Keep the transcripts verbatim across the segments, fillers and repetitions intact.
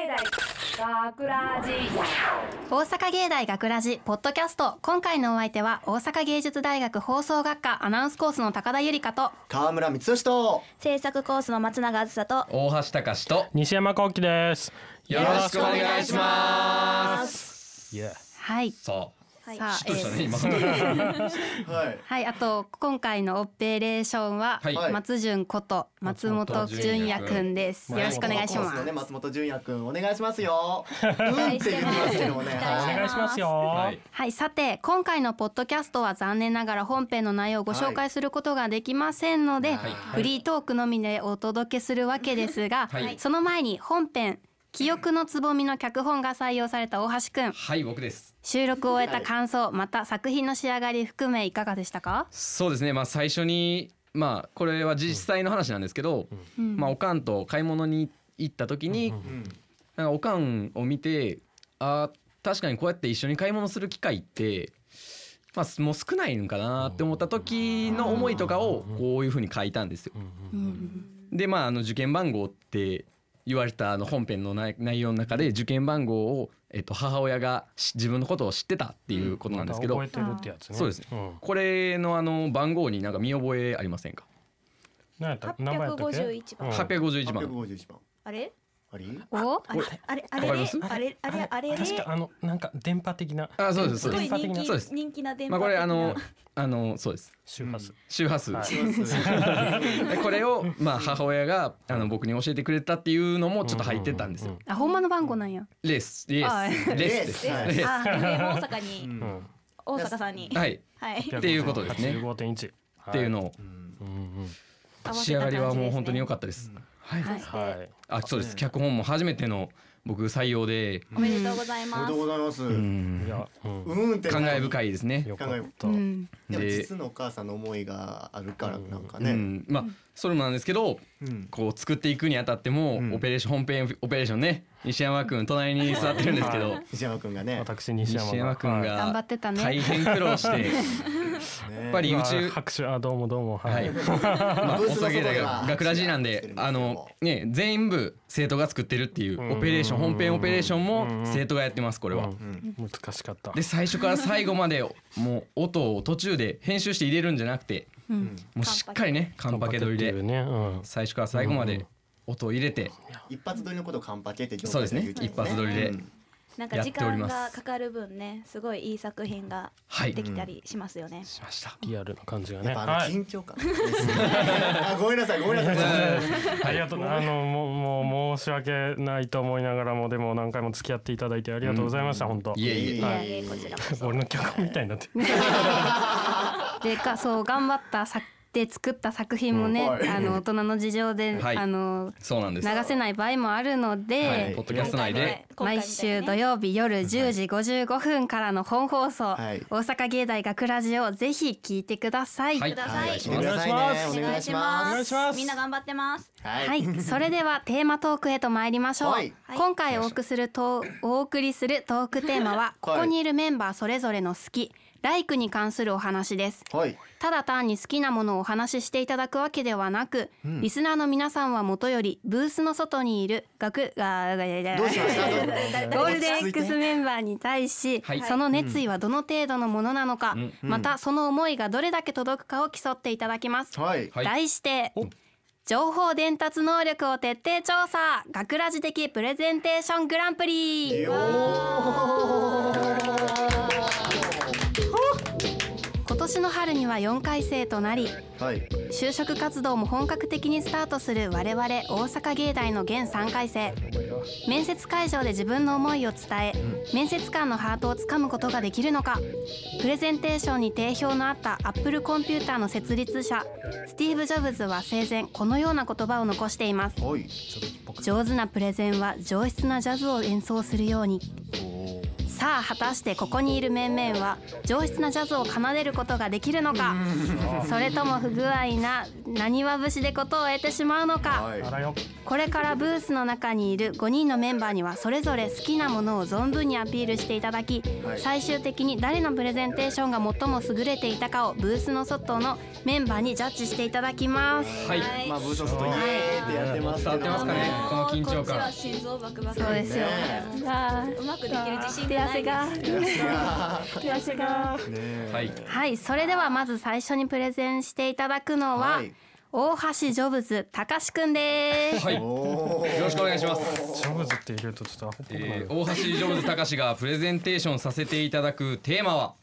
大学ラジ大阪芸大学ラジポッドキャスト。今回のお相手は大阪芸術大学放送学科アナウンスコースの高田ゆりかと川村光義と制作コースの松永あずさと大橋隆と西山幸輝です。 よろしくお願いします。 イエー。 はい。 さあ、 はいさあ、 しっとりしたね、今はいはい、あと今回のオペレーションは、 はい松潤こと松本純也くんです。よろしくお願いします。 コースのね、松本純也くんお願いしますよ。うんって言いますけどもね。 期待してお願いしますよ。 はいはい、さて今回のポッドキャストは残念ながら本編の内容をご紹介することができませんので、 はいフリートークのみでお届けするわけですが、 はいその前に本編記憶のつぼみの脚本が採用された大橋くん、 はい僕です。 収録を終えた感想、また作品の仕上がり含めいかがでしたか？ そうですね、まあ最初にまあこれは実際の話なんですけど、 うんまあおかんと買い物に行った時に、 うんなんかおかんを見て、あ確かにこうやって一緒に買い物する機会ってまあもう少ないんかなって思った時の思いとかをこういう風に書いたんですよ。 うんでまああの受験番号って言われたあの本編の内内容の中で受験番号を、えっと、母親がし自分のことを知ってたっていうことなんですけど、 また覚えてるってやつね。 そうですね、 んこれのあの番号になんか見覚えありませんか？ 何やった何番やったっけ？ はっぴゃくごじゅういちばんうんはっぴゃくごじゅういちばん。 はっぴゃくごじゅういちばん。 あれあれ？ おあれあれあれわかりますあれあれあれ確かあのなんか電波的なあそうですすごいそうです。 人気そうです人気な電まあこ波的なれあのあのそうです周波数。 周波数、 はいでこれをまあ母親があの僕に教えてくれたっていうのもちょっと入ってたんですよ。 あ、ほんまの番号なんや。 レースレあースレースですレースレースあ エフエム 大阪うにんうん大阪さんにはいはいっていうことですねはちじゅうごてんいちっていうのをうんうんうん仕上がりはもう本当に良かったです。はい。 はいはい。 あそうです。脚本も初めての僕採用で、 おめでとうございおめますでとうございます。 ううんんいやうんうんって感慨深いですね。 よかったう。ん。 でもで実のお母さんの思いがあるからなんかうね。 んまあそれもなんですけど、 うんこう作っていくにあたっても、 うんオペレーション本編オペレーションね、西山くん隣に座ってるんですけど、 西山くんがね。 私西山西山くんはいが頑張ってたね。 大変苦労して、ややっぱり宇宙あ拍手あどうもどうもはい。 はい。 まあ大ブースの外阪芸大では学学ラジなんで、あのね全部生徒が作ってるっていうオペレーション本編オペレーションも生徒がやってますこれは。 うん難しかった。 で最初から最後までもう音を途中で編集して入れるんじゃなくて、 うん。 もうしっかりねカンパケ取りでっていうね。うん最初から最後まで音を入れて、 一発撮りのことをカンパケってそうですね一発撮りでうんなんか時間がかかる分ねすごいいい作品がはいできたりしますよね。 しました。 リアルな感じがね。 やっぱあのはい。 緊張感ですね。あごめんなさいごめんなさい。 ありがとう。あのもうもう申し訳ないと思いながらもでも何回も付き合っていただいてありがとうございました本当。 いえいえいやいやこちらこそ。 俺の脚本みたいになってる。 でかそう頑張ったさで作った作品もね、 はいあの大人の事情で、 はいあのそうなんです。 流せない場合もあるので、 はいポッドキャスト内で毎週土曜日夜じゅうじごじゅうごふんからの本放送、 はい大阪芸大学ラジをぜひ聞いてください。 はいください。 聞いてくださいね。お願いします。 お願いしますみんな頑張ってます。 ははい、それではテーマトークへと参りましょう。 はい今回お送りするトーお送りするトークテーマは、ここにいるメンバーそれぞれの好き、ライクに関するお話です。 はい。 ただ単に好きなものをお話ししていただくわけではなく、 んリスナーの皆さんはもとよりブースの外にいる学あーどうしましたゴールデン X メンバーに対し、 はいその熱意はどの程度のものなのか、 うんまたその思いがどれだけ届くかを競っていただきます。 はい。 はい題して情報伝達能力を徹底調査学ラジ的プレゼンテーショングランプリ。今年の春にはよんかい生となり、 はい。 就職活動も本格的にスタートする我々大阪芸大の現さんかい生。面接会場で自分の思いを伝え、面接官のハートをつかむことができるのか。プレゼンテーションに定評のあったアップルコンピューターの設立者スティーブ・ジョブズは生前このような言葉を残しています。 はい。 上手なプレゼンは上質なジャズを演奏するように。さあ果たしてここにいる面々は上質なジャズを奏でることができるのか、それとも不具合ななにわ節でことを得てしまうのか。 はい。 あらよ。 これからブースの中にいるごにんのメンバーにはそれぞれ好きなものを存分にアピールしていただき、 はい最終的に誰のプレゼンテーションが最も優れていたかをブースの外のメンバーにジャッジしていただきます。 はいまあブースの外に。 はい、 てやってますけど伝わってますかねこの緊張感こっちは心臓バクバクそうですよ。 ねあうまくできる自信手がない汗がです。 手汗が手汗が。 ねはいはい、それではまず最初にプレゼンしていただくのは、 はい大橋ジョブズたかしくんです。 はいおーよろしくお願いしますジョブズって入れるとちょっとアホっぽくなえるー、大橋ジョブズ隆がプレゼンテーションさせていただくテーマは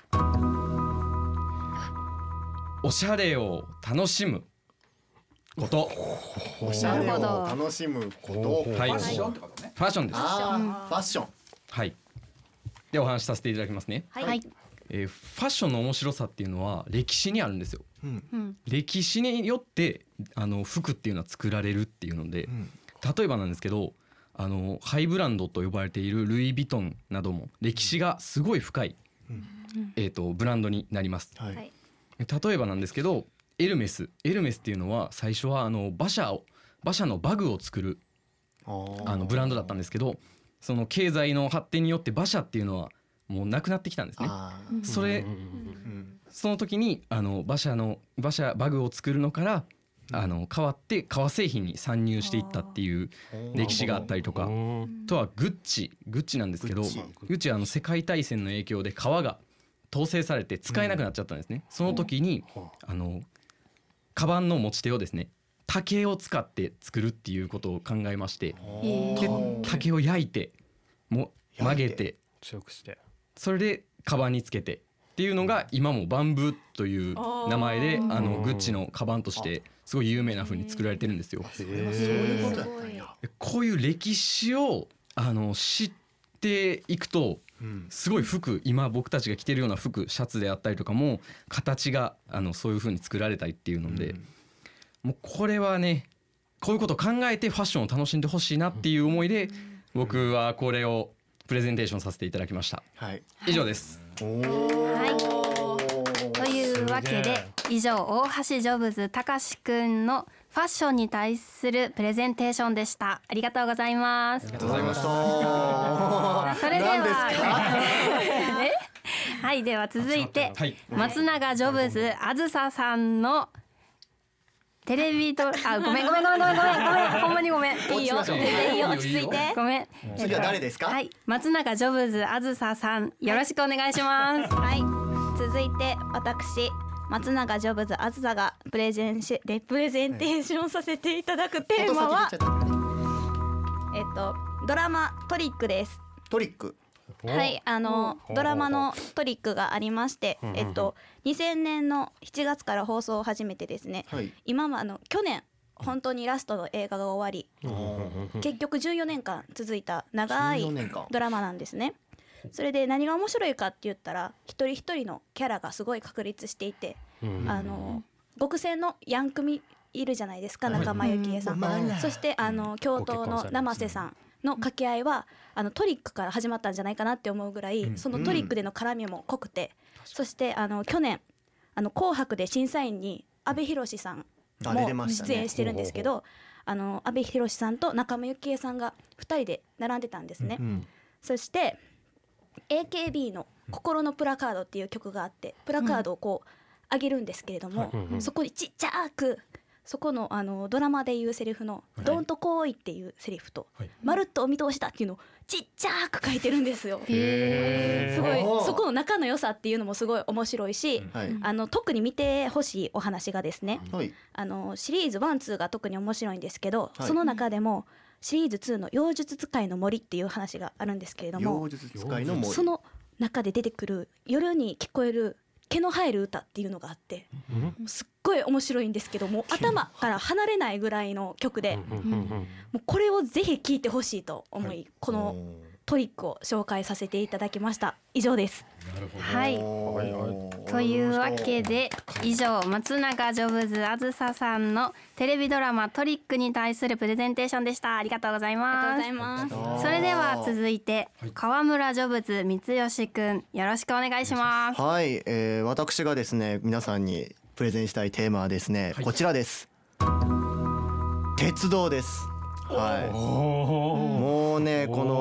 おしゃれを楽しむことおしゃれをなるほど楽しむことはいファッションってことね。 ファッションですあーファッションはいでお話しさせていただきますね、 はい、 はい、 えー、ファッションの面白さっていうのは歴史にあるんですようん、 歴史によってあの服っていうのは作られるっていうので、 ん例えばなんですけどあのハイブランドと呼ばれているルイ・ヴィトンなども歴史がすごい深い、えー、とブランドになります。 はいはい例えばなんですけどエルメスエルメスっていうのは最初はあの馬車を馬車のバグを作るあーあのブランドだったんですけどその経済の発展によって馬車っていうのはもうなくなってきたんですね。 あーそれうんその時にあの馬車の馬車バグを作るのからあの変わって革製品に参入していったっていう歴史があったりとかうんとはグッチグッチなんですけどグッチグッチはあの世界大戦の影響で革が統制されて使えなくなっちゃったんですね。その時にあのカバンの持ち手をですね竹を使って作るっていうことを考えましてへでー竹を焼いても曲げて強くしてそれでカバンにつけてっていうのが今もバンブーという名前であのグッチのカバンとしてすごい有名な風に作られてるんですよ。 そういうことだったんやでこういう歴史をあの知っていくとうんすごい服今僕たちが着てるような服シャツであったりとかも形があのそういう風に作られたりっていうので、もうこれはねこういうことを考えてファッションを楽しんでほしいなっていう思いで僕はこれをプレゼンテーションさせていただきました。 はい以上です。 おーはいというわけで以上大橋ジョブズたかしくんのファッションに対するプレゼンテーションでした。ありがとうございます。 ありがとうございます。 それで何ですはえはいでは続いてはい。 松永ジョブズあずささんのテレビとあごめんごめんごめんごめんごめんごめんほんまにごめんいいよ落ちましょう全然いいよ落ち着いいいてごめん次は誰ですかはい松永ジョブズあずささんよろしくお願いしますはい続いて私松永ジョブズあずさがプレゼンしでプレゼンテーションさせていただくテーマは音先出ちゃったからねえっとドラマトリックです。 トリックはい、あのおドラマのトリックがありまして、えっとにせんねんのしちがつから放送を始めてですね、 はい今もあの去年本当にラストの映画が終わり、結局じゅうよねんかん続いた長いじゅうよねんかんドラマなんですね。それで何が面白いかって言ったら一人一人のキャラがすごい確立していて、あの極戦のヤン組いるじゃないですか、仲間由紀恵さん、 うんそしてあの教頭の生瀬さんの掛け合いはあのトリックから始まったんじゃないかなって思うぐらい、そのトリックでの絡みも濃くて、そしてあの去年あの紅白で審査員に阿部寛さんあ出てもましたね出演してるんですけど、あの阿部寛さんと仲間由紀恵さんがふたりで並んでたんですね。 うんそして エーケービー の「心のプラカード」っていう曲があってプラカードをこう上げるんですけれども、そこにちっちゃくそこのあのドラマで言うセリフの「どんとこい」っていうセリフと「まるっとお見通しだ」っていうのをちっちゃく書いてるんですよ。すごいおーそこの仲の良さっていうのもすごい面白いし、 はいあの特に見てほしいお話がですね、 はいあのシリーズワンツーが特に面白いんですけど、 はいその中でもシリーズツーの妖術使いの森っていう話があるんですけれども、 妖術使いの森その中で出てくる夜に聞こえる毛の生える歌っていうのがあって、もうすっごい面白いんですけどもう頭から離れないぐらいの曲で、もうこれをぜひ聴いてほしいと思い、このトリックを紹介させていただきました。以上です。 はいというわけで以上松永ジョブズあずささんのテレビドラマトリックに対するプレゼンテーションでした。ありがとうございありますがとうございます。 それでは続いて川村ジョブズ三吉くんよろしくお願いしますはい、えー、私がですね皆さんにプレゼンしたいテーマはですね、 はいこちらです。鉄道です。はい。もうねこの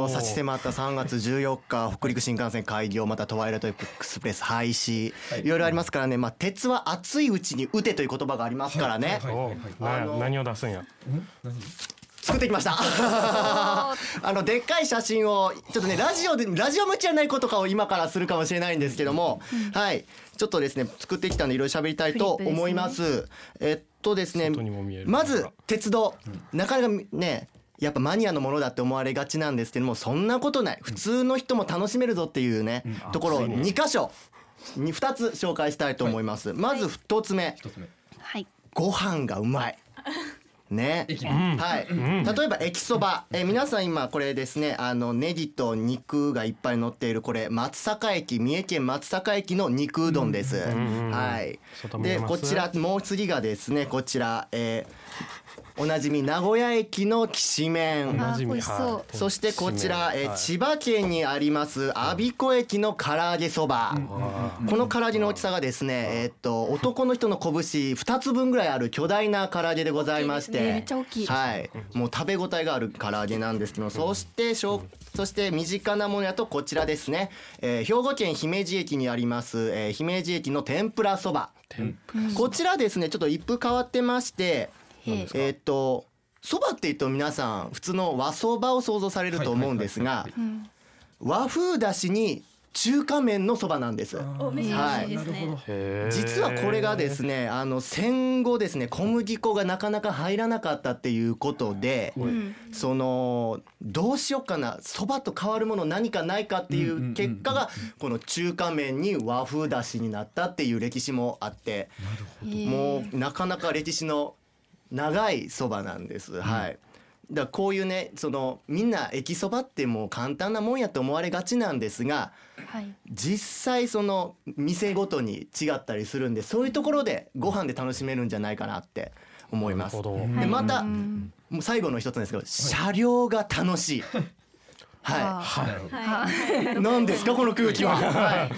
の差し迫ったさんがつじゅうよっか北陸新幹線開業、またトワイライトエクスプレス廃止、いろいろありますからね、まあ、鉄は熱いうちに打てという言葉がありますからね、 おな何を出すんや。 作ってきましたあのでっかい写真をちょっとねラジオでラジオ向きじゃないことかを今からするかもしれないんですけども、はいちょっとですね作ってきたんでいろいろ喋りたいと思います。えっとですねまず鉄道、なかなかねやっぱマニアのものだって思われがちなんですけども、そんなことない、普通の人も楽しめるぞっていうね、ところをにかしょにふたつ紹介したいと思います。まずふたつめ、 はい、 ご飯がうまいね、はい、例えば駅そば、えー、皆さん今これですね、あのネギと肉がいっぱい乗っているこれ松阪駅、三重県松阪駅の肉うどんです。はい。でこちらもう次がですねこちら、えーおなじみ名古屋駅のきしめん、 あ美味しそう。 そしてこちら、えー、千葉県にあります我孫子駅の唐揚げそば、この唐揚げの大きさがですね、えー、っと男の人の拳ふたつぶんぐらいある巨大な唐揚げでございまして、 めっちゃ大きい、 はい、もう食べ応えがある唐揚げなんですけど、そしてしょそして身近なものやとこちらですね、えー、兵庫県姫路駅にあります、えー、姫路駅の天ぷらそば、こちらですねちょっと一風変わってまして、えー、っとそばって言うと皆さん普通の和そばを想像されると思うんですが、和風だしに中華麺のそばなんです。 お珍しいですね。 実はこれがですねあの戦後ですね小麦粉がなかなか入らなかったっていうことで、そのどうしようかなそばと変わるもの何かないかっていう結果がこの中華麺に和風だしになったっていう歴史もあって、もうなかなか歴史の長いそばなんです。うん、はい。だからこういうねそのみんな駅そばってもう簡単なもんやと思われがちなんですが、はい、実際その店ごとに違ったりするんで、そういうところでご飯で楽しめるんじゃないかなって思います。でまたもう最後の一つなんですけど、車両が楽しい。はい。はい。何ですかこの空気は。はい。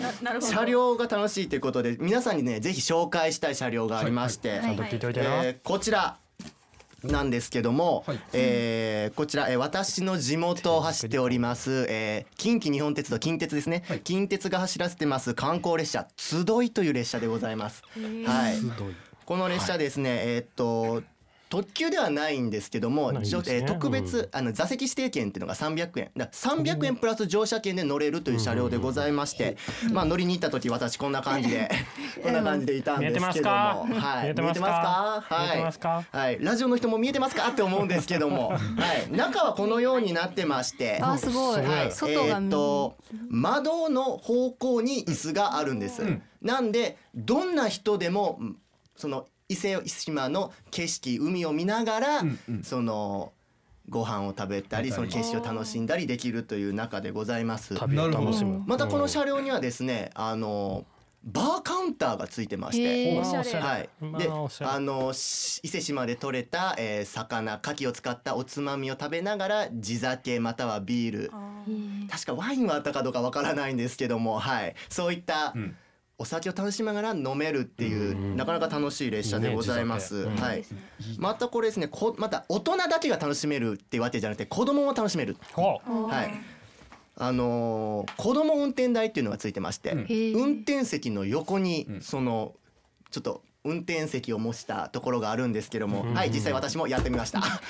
車両が楽しいということで皆さんにねぜひ紹介したい車両がありまして、こちらなんですけども、はい、えー、こちら、えー、私の地元を走っております、えー、近畿日本鉄道近鉄ですね、はい、近鉄が走らせてます観光列車集いという列車でございます。はい。この列車ですね、はい、えー、っと特急ではないんですけども、ね、えー、特別あの座席指定券っていうのがさんびゃくえんださんびゃくえんプラス乗車券で乗れるという車両でございまして、まあ乗りに行った時私こんな感じでこんな感じでいたんですけども、はい、見えてますか？はい、はい、ラジオの人も見えてますかって思うんですけども、はい、中はこのようになってまして、 あすごい、はい、外が見える、えー、と窓の方向に椅子があるんです。うん、なんでどんな人でもその伊勢島の景色海を見ながら、うんうん、そのご飯を食べたりその景色を楽しんだりできるという中でございます。 旅を楽しむ。 またこの車両にはですねあのバーカウンターがついてまして、はい、であの伊勢島で採れた、えー、魚牡蠣を使ったおつまみを食べながら地酒またはビール、確かワインはあったかどうかわからないんですけども、はい、そういった、うん、お酒を楽しみながら飲めるっていう、うん、なかなか楽しい列車でございます。はい。またこれですね、こまた大人だけが楽しめるっていうわけじゃなくて子供も楽しめる。はい。あのー、子供運転台っていうのがついてまして、うん、運転席の横にそのちょっと運転席を模したところがあるんですけども、うん、はい、実際私もやってみました。はい、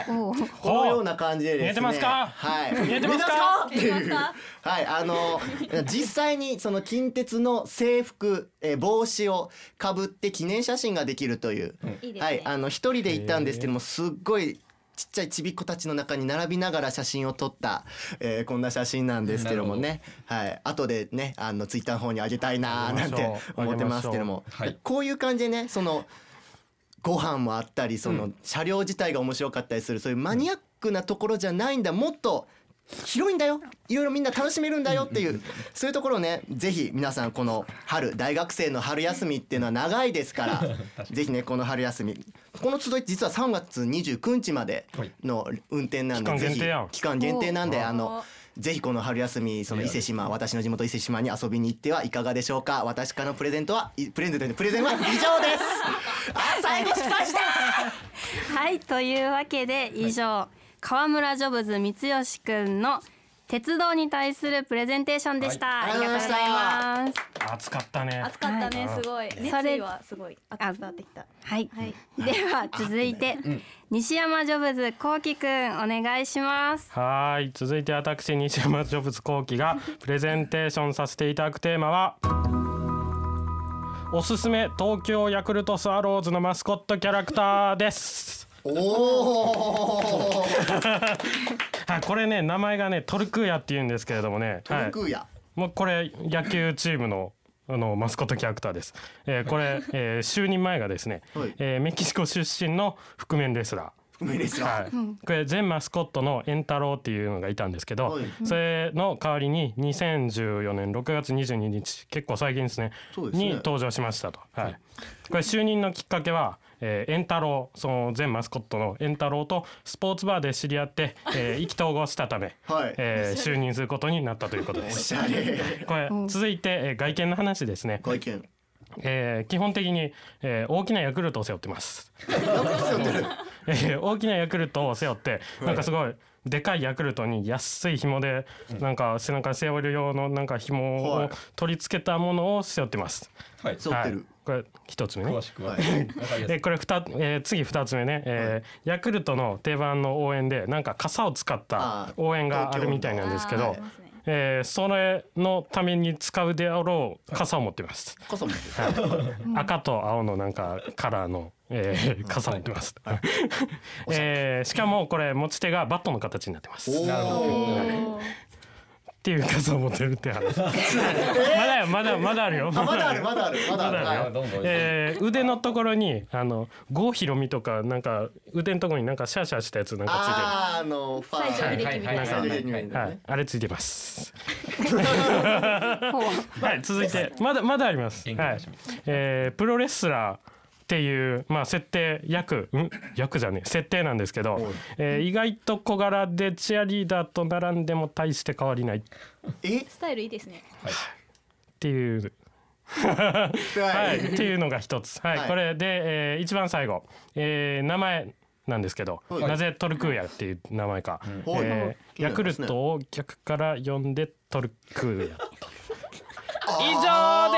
このような感じでですね。 見えてますか？ はい。 見えてますか？ っていう。はい、あの実際にその近鉄の制服、えー、帽子をかぶって記念写真ができるという、うん、はい、あの一人で行ったんですけども、すっごいちっちゃいちびっこたちの中に並びながら写真を撮った、えー、こんな写真なんですけどもね、はい、後でねあのツイッターの方に上げたいなーなんて思ってますけども、はい、こういう感じでねそのご飯もあったりその車両自体が面白かったりする、そういうマニアックなところじゃないんだ、もっと広いんだよ、いろいろみんな楽しめるんだよっていう、そういうところをねぜひ皆さんこの春大学生の春休みっていうのは長いですからぜひねこの春休みこの集い実はさんがつにじゅうくにちまでの運転なんで、ぜひ期間限定なんであのぜひこの春休みその伊勢島、私の地元伊勢島に遊びに行ってはいかがでしょうか。私からのプレゼントはプレゼントでプレゼンは以上ですあ最後失敗したはい、というわけで以上川村ジョブズ三吉くんの鉄道に対するプレゼンテーションでした、 はいありがとうございます暑かったね。 暑かったね、 はいすごいそ熱れ意はすごい熱く伝わってきた。 はい、 はいでは続いて、西山ジョブズこうきくんお願いします。 はい、続いて私西山ジョブズ後期がプレゼンテーションさせていただくテーマはおすすめ東京ヤクルトスワローズのマスコットキャラクターです。 おおはい、これね名前がねトルクーヤって言うんですけれどもね、 トルクーヤ、 はい、もうこれ野球チームのあのマスコットキャラクターです。えー、これ、えー、就任前がですね、 はいえーメキシコ出身の覆面レスラー。 覆面レスラー、 はい、これ全マスコットのエンタロウっていうのがいたんですけど、 はいそれの代わりににせんじゅうよねんろくがつにじゅうににち結構最近ですねそうですねに登場しましたと、はい、これ就任のきっかけは、えーエンタロウその全マスコットのエンタロウとスポーツバーで知り合って、えー意気投合したため、 はいえー就任することになったということでおす。 しゃれこれ続いて、えー外見の話ですね、 ご意見えー基本的に、えー大きなヤクルトを背負ってます。えー大きなヤクルトを背負ってなんかすごいでかいヤクルトに安い紐でなんか背中に背負える用のなんか紐はいを取り付けたものを背負ってます。 はいはい背負ってる、、 これ一つ目ね詳。しくははいわかりやすいえこれふた、えー次二つ目ね、えーヤクルトの定番の応援でなんか傘を使った応援があるみたいなんですけどあーあり、ますねえーそれのために使うであろう傘を持ってます。 傘持ってる、 はい、赤と青のなんかカラーの、えー、傘持ってます、えーしかもこれ持ち手がバットの形になってますおっなるほどおていう傘を持ってるって話まだよまだまだあるよあまだあるまだあるまだある、 まだあるよはいどんどんえー腕のところにあの郷ひろみとかなんか腕のところになんかシャーシャーしたやつなんかあーあのファー最初履歴みたいな最初履歴みたいついてる、はいなね、 あれついてますほうはい続いてまだまだあります、はい元気出しえープロレスラーっていう、まあ、設定役ん役じゃねえ設定なんですけど、えー意外と小柄でチアリーダーと並んでも大して変わりないっえスタイルいいですね。 ていうははい、っていうのが一つ、はいはいこれで、えー一番最後、えー名前なんですけど、 はいなぜトルクーヤっていう名前か、 はいえーヤクルトを逆から呼んでトルクーヤ以上です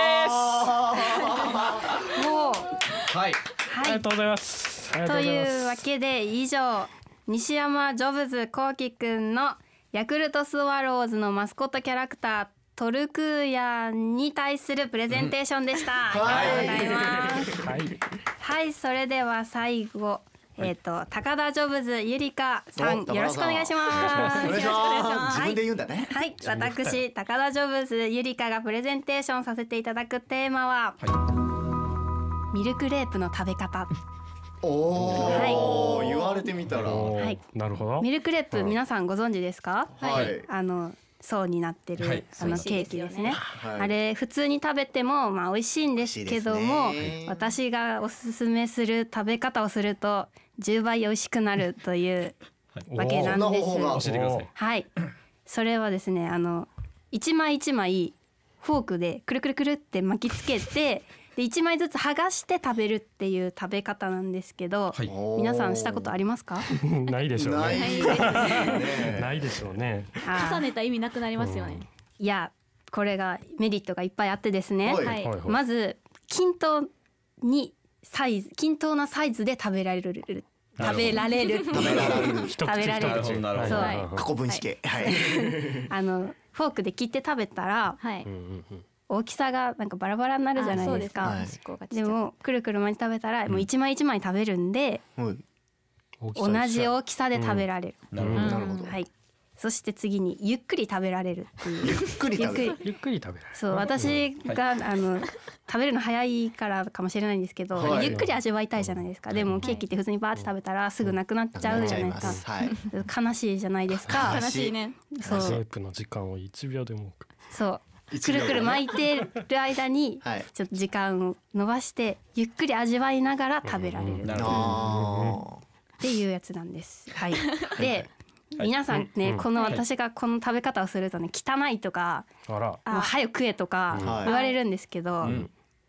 ほうはいありがとうございますありがとうとございますいうわけで以上西山ジョブズこうきくんのヤクルトスワローズのマスコットキャラクタートルクーヤに対するプレゼンテーションでした、ありがとうございますはいはいそれでは最後えっ、と高田ジョブズゆりかさんおよろしくお願いしますお願いします自分で言うんだね、 はい、私高田ジョブズゆりかがプレゼンテーションさせていただくテーマは、ミルクレープの食べ方。 おお、 はい言われてみたらおーはいなるほどミルクレープ皆さんご存知ですか？ はいあの層になってる、 はいあのケ美味しいですよねーキですね。 はいあれ普通に食べてもまあ美味しいんですけども、 美味しいですね私がおすすめする食べ方をするとじゅうばい美味しくなるというわけなんです。 おーそんな方法が教えてくださいはい、それはですねあの一枚一枚フォークでくるくるくるって巻きつけてで一枚ずつ剥がして食べるっていう食べ方なんですけど、 はい皆さんしたことありますか？ ないでしょうないねですねないでしょうねあー重ねた意味なくなりますよね。 いやこれがメリットがいっぱいあってですね、 はいはいはいはいまず均等にサイズ均等なサイズで食べられる食べられるっていう食べられる一食べられる口一口なるほどはいはいはい過去分子系はいあのフォークで切って食べたらはい。 うんうんうん大きさがなんかバラバラになるじゃないですか。 あそうですね思考がちっちゃいでもくるくる巻いて食べたらもう一枚一枚食べるんで、 はい大きさ同じ一緒大きさで食べられる、 なるほどなるほどはい。そして次にゆっくり食べられるっていうゆっくり食べるゆっくりゆっくり食べられるそう私が、あの食べるの早いからかもしれないんですけど、 はいゆっくり味わいたいじゃないですか。でもケーキって普通にバーって食べたらすぐなくなっちゃうじゃないですか。 はい悲しいじゃないですか。 悲しいね。 そうスープの時間をいちびょうでも多くそう一秒くるくる巻いてる間にはいちょっと時間を延ばしてゆっくり味わいながら食べられるなるほどあっていうやつなんです。はい。で、皆さんね、この私がこの食べ方をするとね、汚いとか、 あらもう早く食えとかはい言われるんですけど、 ん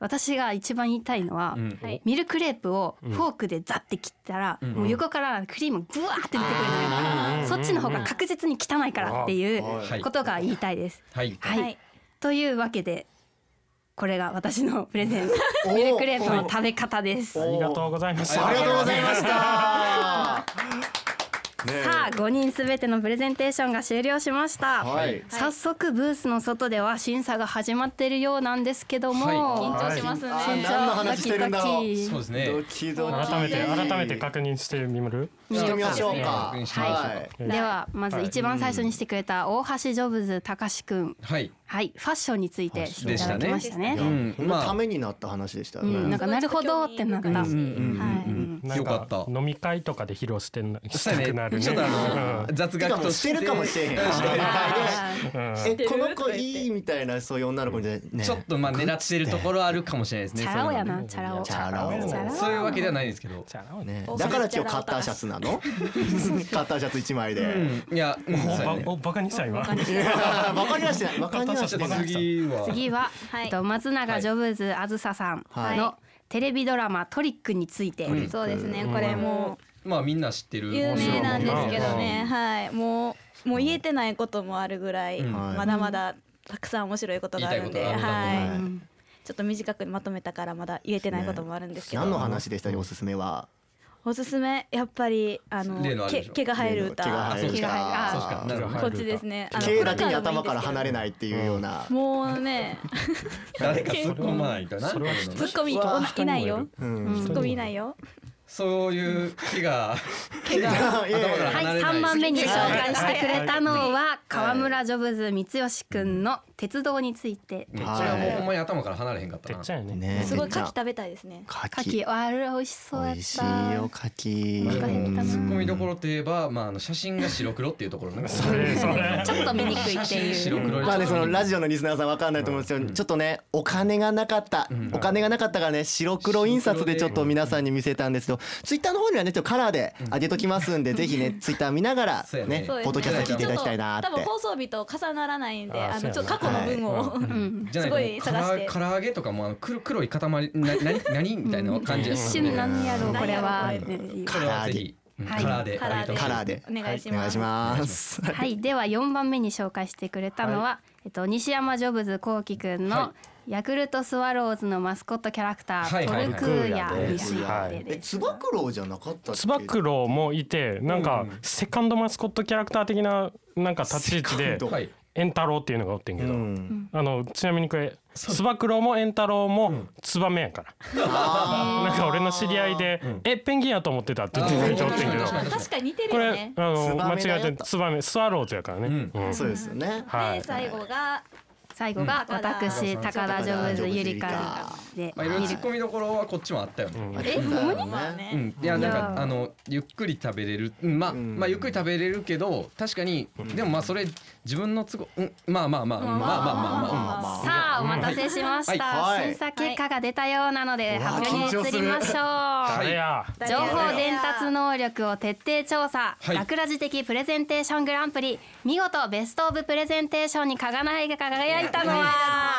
私が一番言いたいのは、 うんはいミルクレープをフォークでザッて切ったら、 うんもう横からクリームブワーって出てくるのよ、 うんそっちの方が確実に汚いからっていうはいことが言いたいです。 はいはい、 はいというわけでこれが私のプレゼンおミルクレープの食べ方です。 ありがとうございました。 ありがとうございました。ねえさあごにんすべてのプレゼンテーションが終了しました、 はい早速ブースの外では審査が始まっているようなんですけども、 はい緊張しますね、 あー何の話してるんだろうドキドキそうですねドキドキ改めて改めて確認してみる？ してみましょうか。 確認してみましょうかはいではまず一番最初にしてくれた大橋ジョブズたかしくん、 はいはい、ファッションについてしていただきましたね。 うんほんまためになった話でしたようん、なねん。かなるほどってなった。はい、 うんうんなんよかった飲み会とかで披露してんなししたねたくなるね。 ちょっとあの雑てかもう学としてしてるかもしれへん。 あうんえこの子いいみたいなそういう女の子でね。 ちょっとまあ狙ってるところあるかもしれないですねーチャラ男やそういうのな、チャラ男。 チャラ男チャラ男そういうわけではないんですけどじゃあねだから今日カッターシャツなの？カッターシャツ一枚で。 うんいやうんそうやねおバカにした今。 いやバカにはしてない。バカにはしてない。 次は次は、 はいえっと松永ジョブズあずささんはいのテレビドラマトリックについて、 うんそうですねこれもまあみんな知ってるう有名なんですけどねうはいもうもう言えてないこともあるぐらいうんまだまだたくさん面白いことがあるんで言いたいことがあるはいはいちょっと短くまとめたからまだ言えてないこともあるんですけど何の話でしたおすすめは？ おすすめやっぱりあの例のあるでしょ毛毛が生える歌毛が生える毛が生えるあそうかなるほどこっちですねあの毛だけにプラカードもいいんですけど頭から離れないっていうような。 もうね誰か突っ込まないとなそれはツッコミいないようん。 ツッコミいないよそういう気が毛がいやいやいやはい、さんばんめに紹介してくれたのは川村ジョブズ三吉くんの鉄道について。 めっちゃもうほんまに頭から離れへんかったなてっちゃんやね。 ねすごいてっちゃん牡蠣食べたいですね牡牡蠣あれ美味しそうやった。 美味しいよ牡蠣。 お腹減ったなツッコミどころといえばまああの写真が白黒っていうところねそれそれ。 ちょっと見にくい写真っていう。 白黒でまあねそのラジオのリスナーさんわかんないと思うんですけど、ちょっとねお金がなかった、お金がなかったからね白黒印刷でちょっと皆さんに見せたんですけど、ツイッターの方にはねちょっとカラーで上げときますんで、ぜひねツイッター見ながらそうやねねポッドキャスト聞いていただきたいなってちょっと多分放送日と重ならないんでああのちょっとそうやね過去の分をうんじゃないすごいと探して唐揚げとかもあの黒黒い塊な何何みたいな感じや一ったんで瞬何やろうこれは。 何やろこうんこれはぜひうんはいカラーでカラーでカラーでお願いしお願いしますます。 はい、ではよんばんめに紹介してくれたのは、えっと西山ジョブズこうきくんのはヤクルトスワローズのマスコットキャラクター、 はいはいはいトルクーヤについてえです。 つば九郎じゃなかったっけ？ つば九郎もいてなんかセカンドマスコットキャラクター的ななんか立ち位置でセカンドはいエンタロウっていうのがおってんけど、 うんあのちなみにこれつば九郎もエンタロウもツバメやから、なんか俺の知り合いで、えペンギンやと思ってたって言ってくれちゃおってんけど、 確かに確かに似てるこれよねあのツバ間違えメだよとてツバメスワローズやからね、 うんうんそうですよね。 はいで最後が最後が私高田ジョブズゆりかでまあいろいろツッコミどころはこっちもあったよねえほんまにまあねうん、いやなんいやかあのゆっくり食べれる、うんまあ、 んまあゆっくり食べれるけど確かに、でもまあそれ自分の都合、うん、まあまあまあ、うんまあまあまあまあ、 まあさあお待たせしました、 はい審査結果が出たようなのでうわ発表に移りましょう。 誰や情報伝達能力を徹底調査、 はい学ラジ的プレゼンテーショングランプリ、見事ベストオブプレゼンテーションに輝い輝いたのは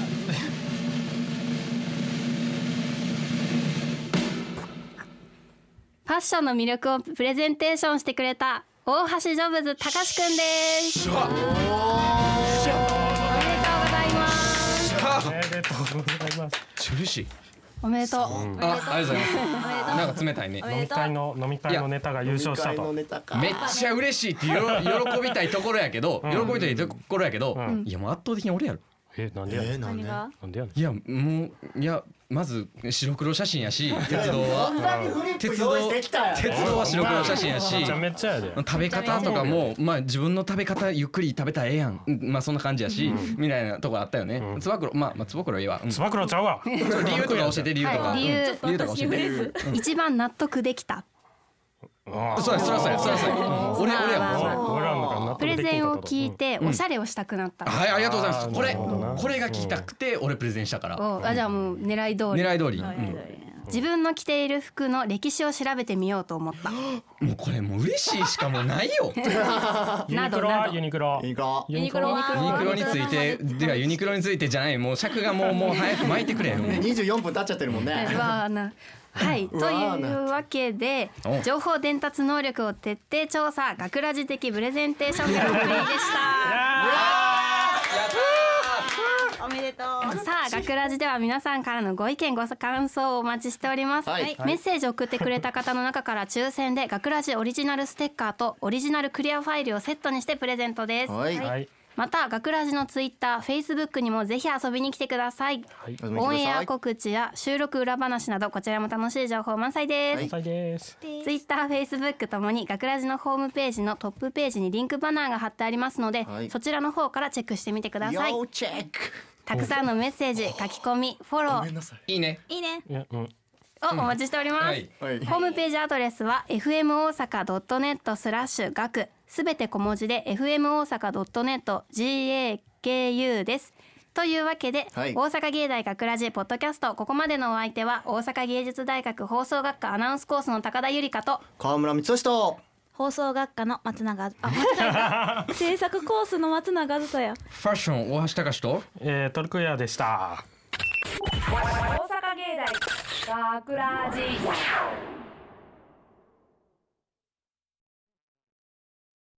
ファッションの魅力をプレゼンテーションしてくれた大橋ジョブズたかしくんです。おめでとうございますおめでとうございます。 嬉しい。 おめでとう。 あ、ありがとうございます。なんか冷たいねお。めでとう飲み会の飲み会のネタが優勝した飲み会のと。 ネタかめっちゃ嬉しいってよろ喜びたいところやけど、喜びたいところやけど、いやもう圧倒的に俺やろ。 えなんでやねんえーなんで？ 何がなんでやねん。 いやもういやまず白黒写真やし、鉄道は鉄道鉄道は白黒写真やしめ。ちゃめちゃやで。 食べ方とかもまあ自分の食べ方ゆっくり食べたらええやん、うんまあそんな感じやし、みたいなとこあったよね。つば九郎まあまあつば九郎いいわ。うんつば九郎ちゃうわ。 ちょっと理由とか教えて理由とか。 はい理由うん理由とか教えて。 一番納得できた。 あそうやそうやそうやそうやそうや。俺俺やもんそれ。 あ俺らの中納プレ得できんかったとゼンを聞いておしゃれをしたくなった。 はいありがとうございます。 あーこれなるほどなこれが聞きたくて俺プレゼンしたから。 おあじゃあもう狙い通り。 狙い通り。 はうんい自分の着ている服の歴史を調べてみようと思った。 もうこれもう嬉しいしかもうないよ。 ユニクロはユニクロ。 いいかユニクロはユニクロについてではユニクロについてじゃない、もう尺がもうもう早く巻いてくれよ。 にじゅうよんぷん経っちゃってるもんね。 うわーなはいというわけでお情報伝達能力を徹底調査学ラジ的プレゼンテーショングランプリでしたおめでとう。 さあ学ラジでは皆さんからのご意見ご感想をお待ちしております、 はいメッセージを送ってくれた方の中から抽選で学ラジオリジナルステッカーとオリジナルクリアファイルをセットにしてプレゼントです、 はい、 はい。 また学ラジのツイッター、フェイスブックにもぜひ遊びに来てください、オンエア告知や収録裏話などこちらも楽しい情報満載です、 はい最です。 ツイッター、フェイスブックともに学ラジのホームページのトップページにリンクバナーが貼ってありますので、 はいそちらの方からチェックしてみてください。 要チェック。 たくさんのメッセージ、書き込み、フォローごめんなさい。 いいね。 いいね。 いや、うん。 をお待ちしております、 はいはい。 ホームページアドレスは エフエムオーサカドットネット スラッシュ学すべて小文字で エフエムオーサカドットネット ジーエーケーユー です。というわけで、 はい大阪芸大学ラジポッドキャスト、ここまでのお相手は大阪芸術大学放送学科アナウンスコースの高田ゆりかと川村光俊と。 放送学科の松永あ間違えた制作コースの松永あずさや。 ファッション大橋隆とえー、トルクエアでした。 大阪芸大学ラジ